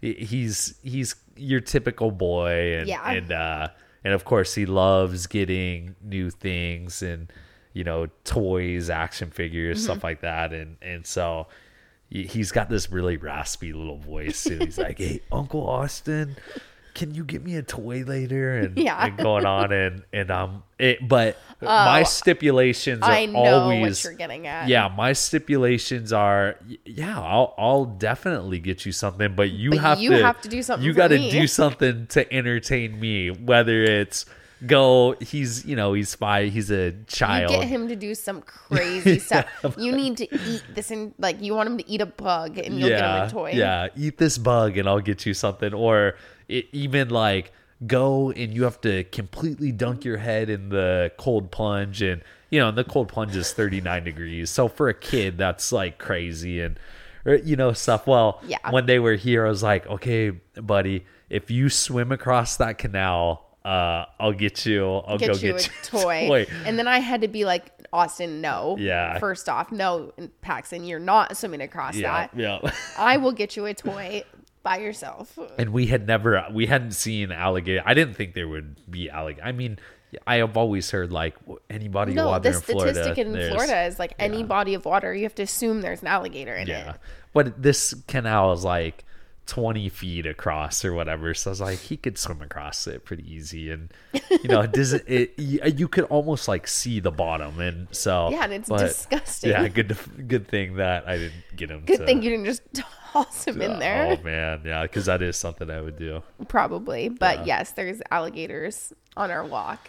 he's he's your typical boy, and Yeah. and uh, and of course he loves getting new things and you know toys, action figures, Mm-hmm. stuff like that, and and so he- he's got this really raspy little voice, and he's like, "Hey, Uncle Austin, can you get me a toy later?" And, Yeah. and going on, and and um, it, but my stipulations are I know always what you're getting at. yeah, my stipulations are y- yeah, I'll I'll definitely get you something, but you But have you to have to do something You for got to me. do something to entertain me, whether it's go he's you know, he's five, he's a You child. get him to do some crazy stuff. You need to eat this, and like you want him to eat a bug, and you'll get him a toy. Yeah, eat this bug and I'll get you something. Or it, even like go and you have to completely dunk your head in the cold plunge, and you know, and the cold plunge is thirty-nine degrees. So for a kid, that's like crazy and or, you know, stuff. Well, Yeah. when they were here, I was like, okay, buddy, if you swim across that canal, uh, I'll get you. I'll Get go you get a you toy. toy. And then I had to be like, Austin, no. Yeah. First off, no, Paxton, you're not swimming across Yeah, that. yeah. I will get you a toy by yourself. And we had never, we hadn't seen alligator. I didn't think there would be alligator. I mean, I have always heard like any body of No, water the in Florida. statistic in there's- Florida is like any body of water, you have to assume there's an alligator in Yeah, it. but this canal is like twenty feet across or whatever. So I was like, he could swim across it pretty easy, and you know, it doesn't. It you, you could almost like see the bottom, and so Yeah, and it's but, disgusting. Yeah, good good thing that I didn't get him. Good to, thing you didn't just toss him in there. Oh man, yeah, because that is something I would do. Probably. But Yeah. yes, there's alligators on our walk.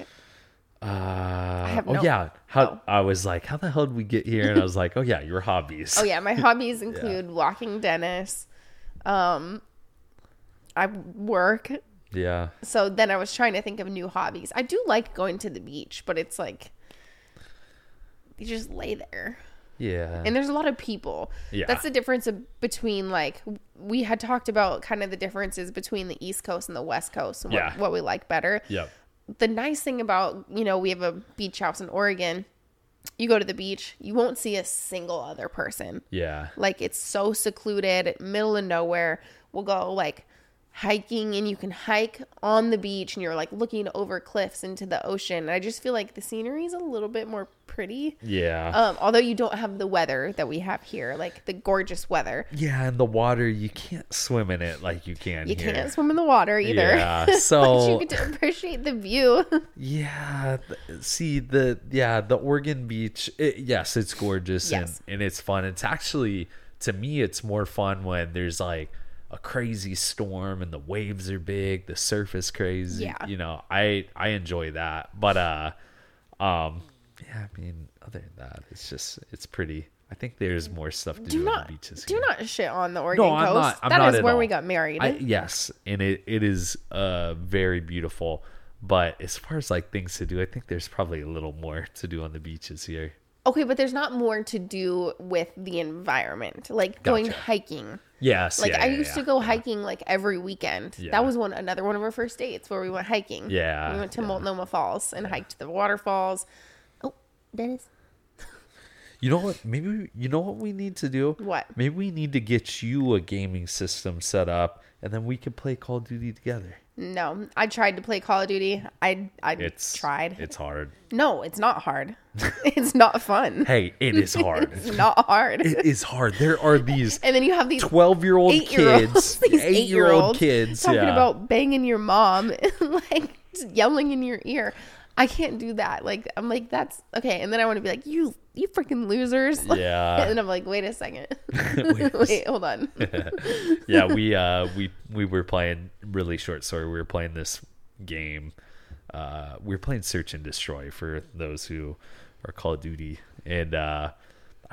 Uh, have oh no- yeah, how oh. I was like, how the hell did we get here? And I was like, oh yeah, your hobbies. Oh yeah, my hobbies include walking Dennis. Um I work. Yeah, So then I was trying to think of new hobbies. I do like going to the beach, but it's like you just lay there. yeah, And there's a lot of people. Yeah. That's the difference of, between like we had talked about kind of the differences between the East Coast and the West Coast and what, Yeah. what we like better. yep, The nice thing about, you know, we have a beach house in Oregon. You go to the beach, you won't see a single other person. yeah, Like it's so secluded, middle of nowhere. We'll go like hiking and you can hike on the beach and you're like looking over cliffs into the ocean. And I just feel like the scenery is a little bit more pretty. yeah. Um, although you don't have the weather that we have here, like the gorgeous weather. Yeah, and the water, you can't swim in it like you can You here. can't swim in the water either. Yeah, but so you get to appreciate the view. yeah, th- see the yeah the Oregon beach. It, yes, it's gorgeous Yes. and and it's fun. It's actually to me, it's more fun when there's like a crazy storm and the waves are big, the surf is crazy. Yeah. You know, I I enjoy that, but uh, um, yeah, I mean, other than that, it's just it's pretty. I think there's more stuff to do, do on not the beaches. do here. not shit on the Oregon No, I'm coast. not. I'm That not is at where all. we got married. I, yes, and it, it is uh very beautiful. But as far as like things to do, I think there's probably a little more to do on the beaches here. Okay, but there's not more to do with the environment, like going Gotcha. hiking. Yes, Like yeah, I yeah, used yeah, to go yeah. hiking like every weekend. Yeah. That was one another one of our first dates where we went hiking. Yeah, we went to yeah. Multnomah Falls and hiked the waterfalls. Oh, Dennis. You know what? Maybe you know what we need to do. What? Maybe we need to get you a gaming system set up, and then we can play Call of Duty together. No, I tried to play Call of Duty. I I It's tried. It's hard. No, it's not hard. It's not fun. Hey, it is hard. It's not hard. It is hard. There are these And then you have these twelve-year-old eight-year-olds, kids, these eight-year-old eight-year-olds kids, talking yeah. about banging your mom and like just yelling in your ear. I can't do that. Like I'm like that's okay. And then I want to be like you, you freaking losers. Yeah. And then I'm like, wait a second. Wait a Wait, hold on. yeah, we uh we we were playing really short story. We were playing this game. Uh, we were playing Search and Destroy for those who are Call of Duty, and uh, I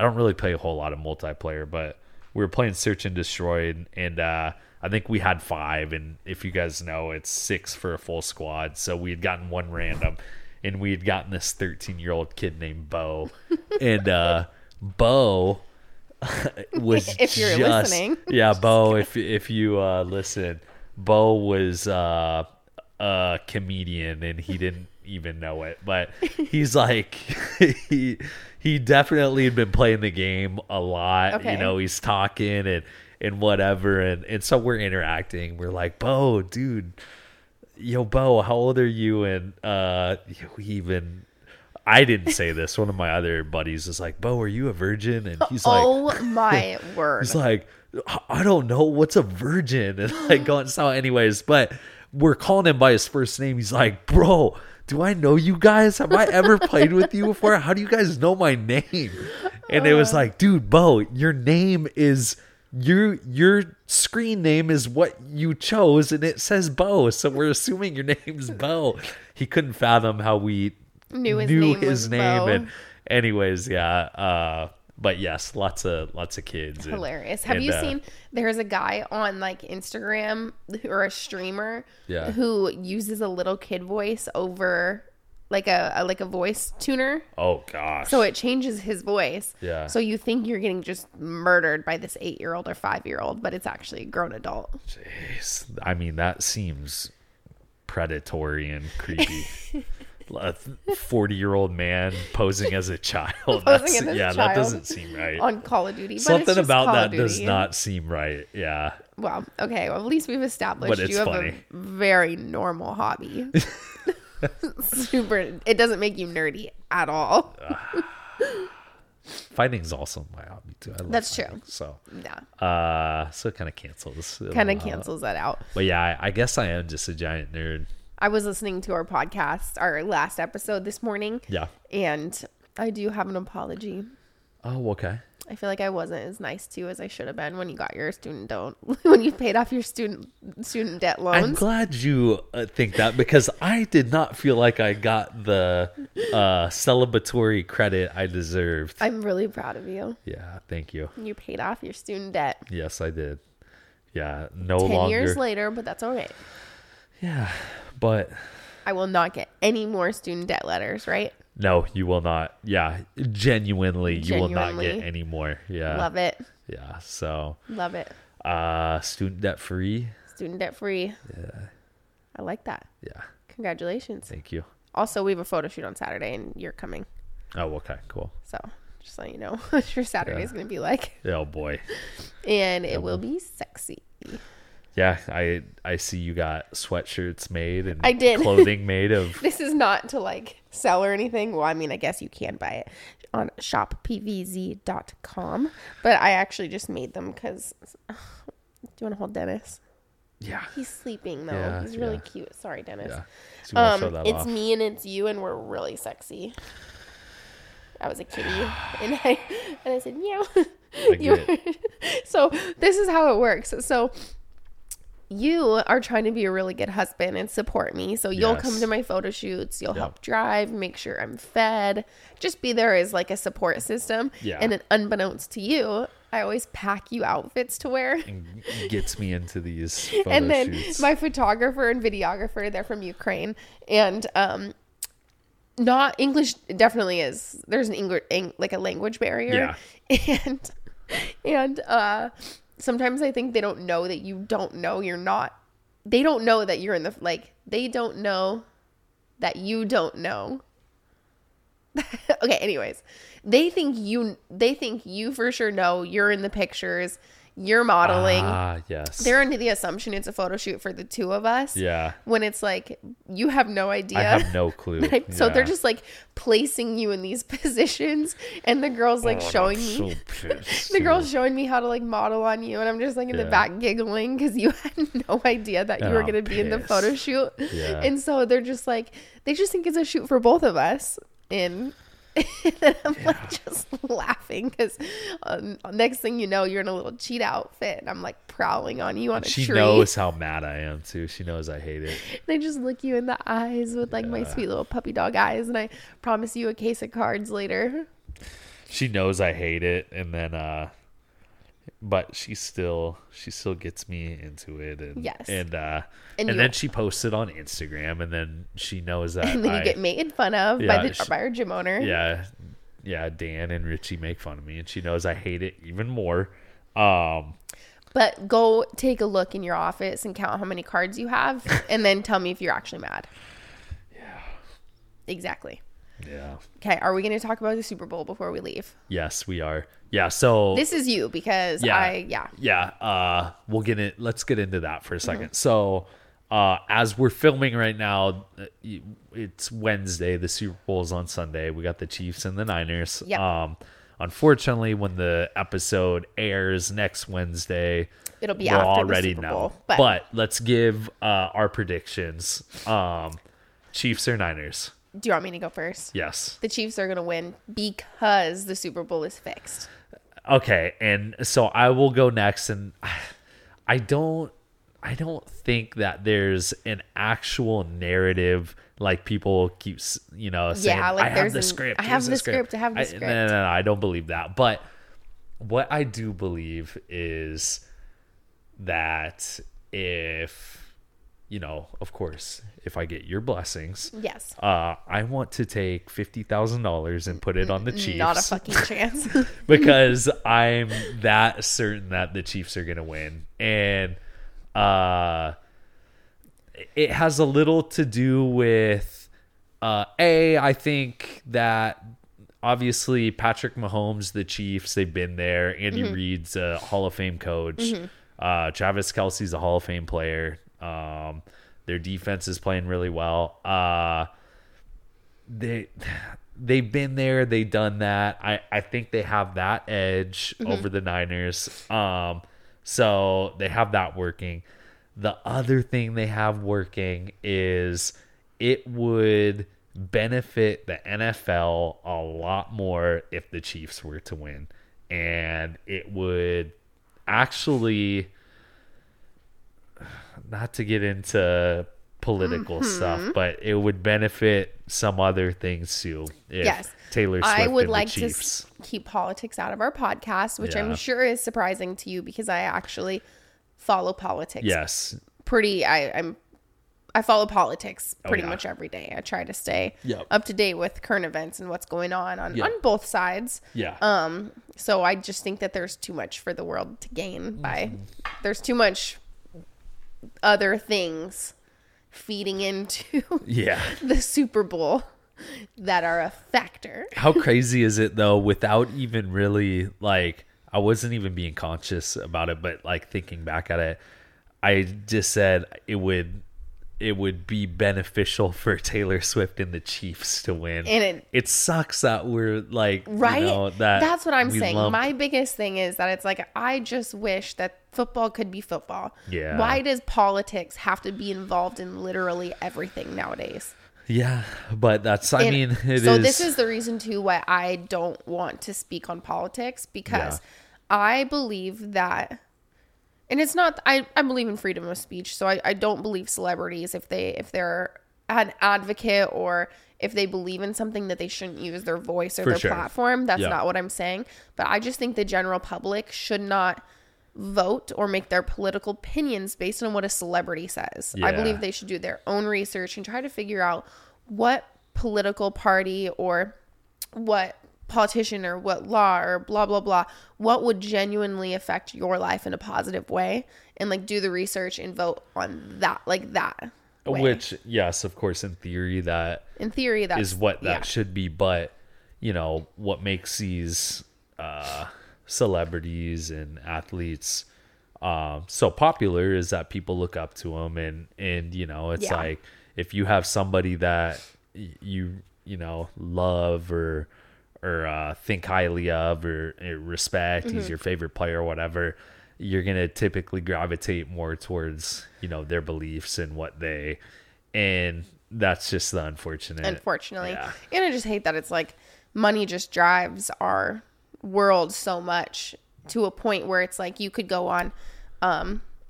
I don't really play a whole lot of multiplayer, but we were playing Search and Destroy, and, and uh, I think we had five. And if you guys know, it's six for a full squad. So we had gotten one random, and we had gotten this thirteen-year-old kid named Bo, and uh, Bo was If you're just, listening. yeah, Bo. If if you uh, listen, Bo was uh, a comedian, and he didn't even know it, but he's like he he definitely had been playing the game a lot. Okay. You know, he's talking and and whatever, and and so we're interacting. We're like, Bo, dude, yo, Bo, how old are you? And uh, we even. I didn't say this. One of my other buddies is like, Bo, are you a virgin? And he's like, oh my word. He's like, I don't know. What's a virgin? And like going, so anyways, but we're calling him by his first name. He's like, bro, do I know you guys? Have I ever played with you before? How do you guys know my name? And it was like, dude, Bo, your name is your your screen name is what you chose, and it says Bo. So we're assuming your name's Bo. He couldn't fathom how we Knew his knew name his was name. Bo. And anyways, yeah. Uh, but yes, lots of lots of kids. and- Hilarious. Have and, you uh, seen there's a guy on like Instagram or a streamer Yeah. who uses a little kid voice over like a, a like a voice tuner, Oh gosh. so it changes his voice. Yeah. So you think you're getting just murdered by this eight year old or five year old, but it's actually a grown adult. Jeez. I mean, that seems predatory and creepy. A forty-year-old man posing as a child. That's, as a yeah, that child doesn't seem right. On Call of Duty. But it's Something just about Call that of Duty. does not seem right. Yeah. Well, okay. Well, at least we've established But it's you have funny. a very normal hobby. Super. It doesn't make you nerdy at all. Fighting's also my hobby too. I love That's fighting, true. So, Yeah. uh, so it kind of cancels. Kind of Uh, cancels that out. But yeah, I, I guess I am just a giant nerd. I was listening to our podcast, our last episode this morning, Yeah. and I do have an apology. Oh, okay. I feel like I wasn't as nice to you as I should have been when you got your student don't when you paid off your student student debt I'm loans. glad you uh, think that, because I did not feel like I got the uh, celebratory credit I deserved. I'm really proud of you. Yeah, thank you. You paid off your student debt. Yes, I did. Yeah, no Ten longer. years later, but that's all right. Yeah, but I will not get any more student debt letters, right? no, you will not. Yeah, genuinely, you will not Genuinely. get any more. Yeah, Love it. yeah. So, Love it. uh, student debt free. Student debt free. Yeah, I like that. yeah. Congratulations. Thank you. Also, we have a photo shoot on Saturday and you're coming. Oh, okay, cool. So just so you know what your Saturday is Yeah. going to be like. Oh boy. And it will be sexy. Yeah, I I see you got sweatshirts made and I did. clothing made of. This is not to like sell or anything. Well, I mean, I guess you can buy it on shop p v z dot com. But I actually just made them because. Do you want to hold Dennis? Yeah. He's sleeping though. Yeah, He's really yeah. cute. Sorry, Dennis. Yeah. So you wanna show Um, that it's off? me and it's you, and we're really sexy. I was a kitty, and I and I said meow. I You- get it. So this is how it works. So you are trying to be a really good husband and support me. So you'll Yes. come to my photo shoots. You'll Yep. help drive, make sure I'm fed. Just be there as like a support system. Yeah. And then unbeknownst to you, I always pack you outfits to wear. And gets me into these photo And then shoots. my photographer and videographer, they're from Ukraine, and um, not English. Definitely is. There's an English like a language barrier, and and uh, sometimes I think they don't know that you don't know you're not. They don't know that you're in the like. They don't know that you don't know. Okay. Anyways, they think you. They think you for sure know you're in the pictures. You're modeling. Ah, yes. They're under the assumption it's a photo shoot for the two of us. Yeah. When it's like you have no idea. I have no clue. So they're Yeah. just like placing you in these positions, and the girl's like Oh, showing I'm me. so pissed, The too. girl's showing me how to like model on you, and I'm just like in the Yeah. back giggling because you had no idea that you And were I'm going to be in the pissed. photo shoot. Yeah. And so they're just like, they just think it's a shoot for both of us. And, and then I'm like just laughing because um, next thing you know, you're in a little cheetah outfit, and I'm like prowling on you on a She tree. knows how mad I am too. She knows I hate it. And I just look you in the eyes with like my Yeah. sweet little puppy dog eyes, and I promise you a case of cards later. she knows I hate it, and then uh but she still she still gets me into it, and Yes. and uh And and, you- then she posts it on Instagram, and then she knows that And then you I, get made fun of Yeah, by the she- by our gym owner. yeah yeah Dan and Richie make fun of me, and she knows I hate it even more. um But go take a look in your office and count how many cards you have, and then tell me if you're actually mad. Yeah. Exactly. Yeah. Okay, are we going to talk about the Super Bowl before we leave? Yes, we are. Yeah. So This is you because yeah, I, yeah. yeah. Uh, we'll get it. Let's get into that for a second. Mm-hmm. So, uh, as we're filming right now, uh, it's Wednesday. The Super Bowl's on Sunday. We got the Chiefs and the Niners. Yep. Um, unfortunately, when the episode airs next Wednesday, It'll be we'll after already the Super know. Bowl. But, But, let's give uh, our predictions. Um, Chiefs or Niners? do you want me to go first? Yes. The Chiefs are going to win because the Super Bowl is fixed. Okay, and so I will go next, and I don't, I don't think that there's an actual narrative like people keep, s- you know, saying. Yeah, like I have there's the an- script. I here's have the script, I have the script. No, no, no, I don't believe that. But what I do believe is that if, you know, of course, if I get your blessings, Yes. uh, I want to take fifty thousand dollars and put it on the Chiefs. Not a fucking chance. Because I'm that certain that the Chiefs are going to win. And uh, it has a little to do with, uh, A, I think that obviously Patrick Mahomes, the Chiefs, they've been there. Andy Mm-hmm. Reid's a Hall of Fame coach. Uh, Travis Kelce's a Hall of Fame player. Um, their defense is playing really well. Uh, they they've been there, they've done that. I, I think they have that edge over the Niners. Um, so they have that working. The other thing they have working is it would benefit the N F L a lot more if the Chiefs were to win. And it would actually, not to get into political Mm-hmm. stuff, but it would benefit some other things too. If Yes. Taylor Swift I would and like the to Chiefs. s- keep politics out of our podcast, which Yeah. I'm sure is surprising to you because I actually follow politics. Yes. Pretty, I, I'm, I follow politics pretty Oh, yeah. much every day. I try to stay Yep. up to date with current events and what's going on on, Yeah. on both sides. Yeah. Um, so I just think that there's too much for the world to gain by, there's too much other things feeding into yeah. the Super Bowl that are a factor. How crazy is it though, without even really like, I wasn't even being conscious about it, but like thinking back at it, I just said it would it would be beneficial for Taylor Swift and the Chiefs to win. And it- it sucks that we're like, Right? you know, that That's what I'm we saying. lump- My biggest thing is that it's like, I just wish that football could be football. Yeah. Why does politics have to be involved in literally everything nowadays? Yeah, but that's, I And mean, it is. so this is the reason too why I don't want to speak on politics, because I believe that, and it's not, I, I believe in freedom of speech. So I, I don't believe celebrities, if they, if they're an advocate or if they believe in something, that they shouldn't use their voice or For their sure. platform. That's Yeah. not what I'm saying. But I just think the general public should not vote or make their political opinions based on what a celebrity says. I Yeah. believe they should do their own research and try to figure out what political party or what politician or what law or blah blah blah, what would genuinely affect your life in a positive way, and like do the research and vote on that, like that way. Which, yes, of course, in theory, that in theory that's is what that yeah. should be. But, you know, what makes these uh, celebrities and athletes um, so popular is that people look up to them. And, and you know, it's Yeah. like if you have somebody that y- you, you know, love or or uh, think highly of or, or respect, Mm-hmm. he's your favorite player or whatever, you're going to typically gravitate more towards, you know, their beliefs and what they, and that's just the unfortunate. Unfortunately. Yeah. And I just hate that it's like money just drives our world so much to a point where it's like you could go on um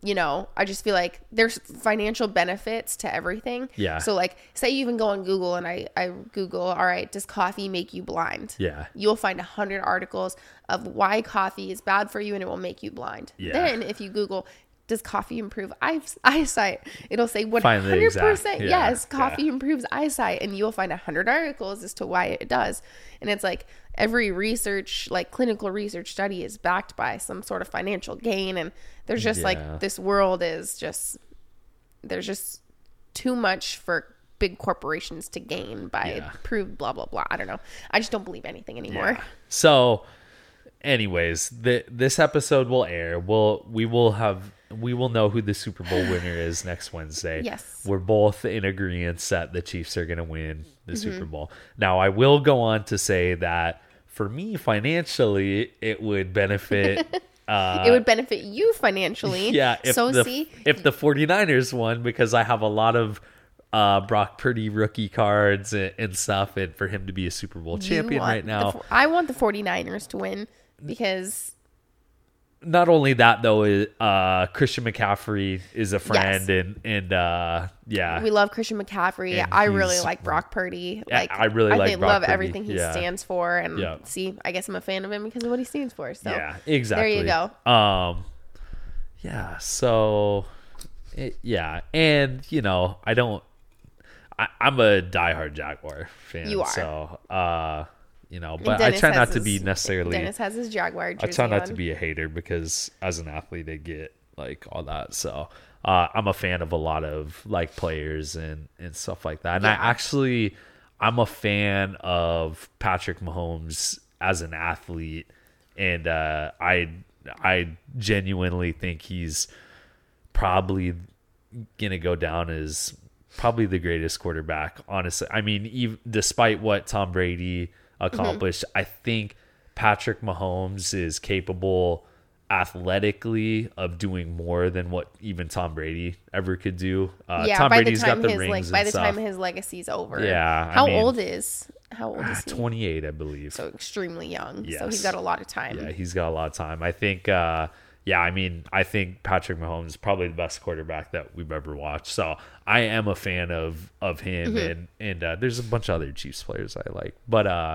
you know, I just feel like there's financial benefits to everything. Yeah. So like, say you even go on Google and I, I Google, all right, does coffee make you blind? Yeah. You'll find a hundred articles of why coffee is bad for you and it will make you blind. Yeah. Then if you Google, does coffee improve eye- eyesight? It'll say one Find the hundred percent exact- yeah, yes, coffee yeah. improves eyesight. And you'll find a hundred articles as to why it does. And it's like every research, like clinical research study is backed by some sort of financial gain. And there's just Yeah. like, this world is just, there's just too much for big corporations to gain by Yeah. proved blah, blah, blah. I don't know. I just don't believe anything anymore. Yeah. So anyways, the, this episode will air. We'll, we will have, we will know who the Super Bowl winner is next Wednesday. Yes. We're both in agreement that the Chiefs are going to win the Mm-hmm. Super Bowl. Now, I will go on to say that for me, financially, it would benefit. Uh, It would benefit you financially. yeah. If so the, see, if the 49ers won, because I have a lot of uh, Brock Purdy rookie cards and, and stuff, and for him to be a Super Bowl you champion want right now. the, I want the 49ers to win because Not only that though, uh, Christian McCaffrey is a friend, Yes. and and uh, yeah, we love Christian McCaffrey. And I really he's- like Brock Purdy. Yeah, Like I really I like think, Brock love Purdy. everything he Yeah. stands for. And Yeah. see, I guess I'm a fan of him because of what he stands for. So yeah, exactly. there you go. Um, yeah, so it, yeah, and you know, I don't. I, I'm a diehard Jaguar fan. You are. So, uh, you know, And but I Dennis try has not to his- be necessarily. Dennis has his Jaguar I jersey try not on. to be a hater because as an athlete, I get like all that. So uh, I'm a fan of a lot of like players and, and stuff like that. And Yeah. I actually, I'm a fan of Patrick Mahomes as an athlete. And uh, I, I genuinely think he's probably going to go down as probably the greatest quarterback, honestly. I mean, even, despite what Tom Brady accomplished, Mm-hmm. I think Patrick Mahomes is capable athletically of doing more than what even Tom Brady ever could do. Uh, yeah, Tom by Brady's the time got the his rings like and by the stuff. time his legacy's over. Yeah, I How mean- old is how old is he? twenty-eight, I believe. So extremely young. So Yes. he's got a lot of time. Yeah, he's got a lot of time. I think, uh, yeah, I mean, I think Patrick Mahomes is probably the best quarterback that we've ever watched. So I am a fan of of him, Mm-hmm. and and uh, there's a bunch of other Chiefs players I like, but uh,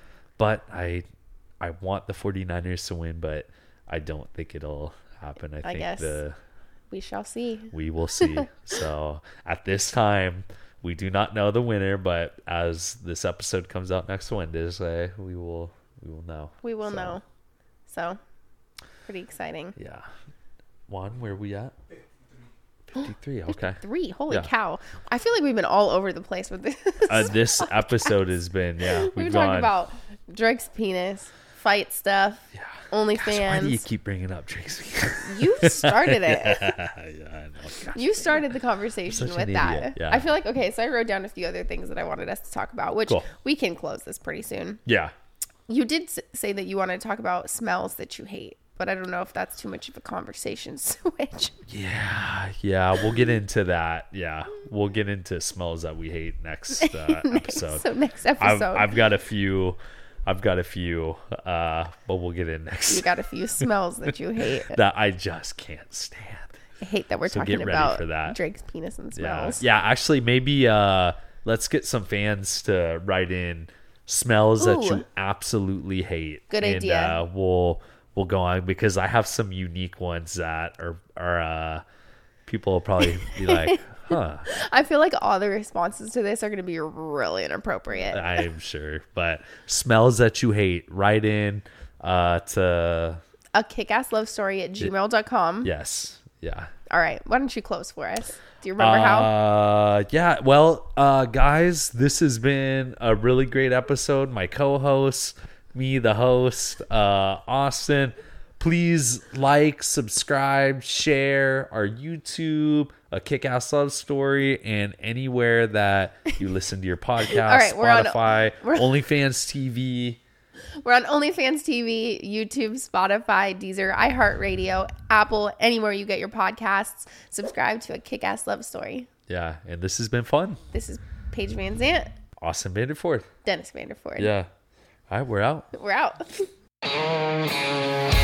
but I I want the 49ers to win, but I don't think it'll happen. I, I think guess. the We shall see. we will see. So at this time, we do not know the winner, but as this episode comes out next Wednesday, we will we will know. We will So, know. So pretty exciting. Yeah. Juan, where are we at? fifty-three. Okay. Three. Holy Yeah. cow. I feel like we've been all over the place with this. Uh, this episode has been, yeah, we've, We've been gone. talking about Drake's penis, fight stuff, yeah. OnlyFans. Gosh, why do you keep bringing up Drake's? You started it. yeah, I know. Gosh. You started the conversation Such with an that. idiot, yeah. I feel like, okay, so I wrote down a few other things that I wanted us to talk about, which Cool. we can close this pretty soon. Yeah. You did s- say that you wanted to talk about smells that you hate, but I don't know if that's too much of a conversation switch. Yeah. Yeah. We'll get into that. Yeah. We'll get into smells that we hate next uh, episode. So next I've, episode, I've got a few. I've got a few, uh, but we'll get in next. you got a few smells that you hate. that I just can't stand. I hate that we're So talking get ready about for that. Drake's penis and Yeah. smells. Yeah. Actually, maybe uh, let's get some fans to write in smells that Ooh. you absolutely hate. Good and, idea. Uh, we'll we'll go on because I have some unique ones that are are uh, people will probably be like, huh. I feel like all the responses to this are going to be really inappropriate. I'm sure, but smells that you hate. Write in uh, to A kick-ass love story at gmail dot com. yes, yeah. All right. Why don't you close for us? Do you remember how? Uh, yeah. Well, uh, guys, this has been a really great episode. My co-host, me, the host, uh, Austin. Please like, subscribe, share our YouTube, A Kick-Ass Love Story, and anywhere that you listen to your podcast, All right, we're on- Spotify, we're- OnlyFans T V. We're on OnlyFans T V, YouTube, Spotify, Deezer, iHeartRadio, Apple, anywhere you get your podcasts. Subscribe to A Kick-Ass Love Story. Yeah, and this has been fun. This is Paige Van Zant, Austin Vanderford. Dennis Vanderford. Yeah. All right, we're out. We're out.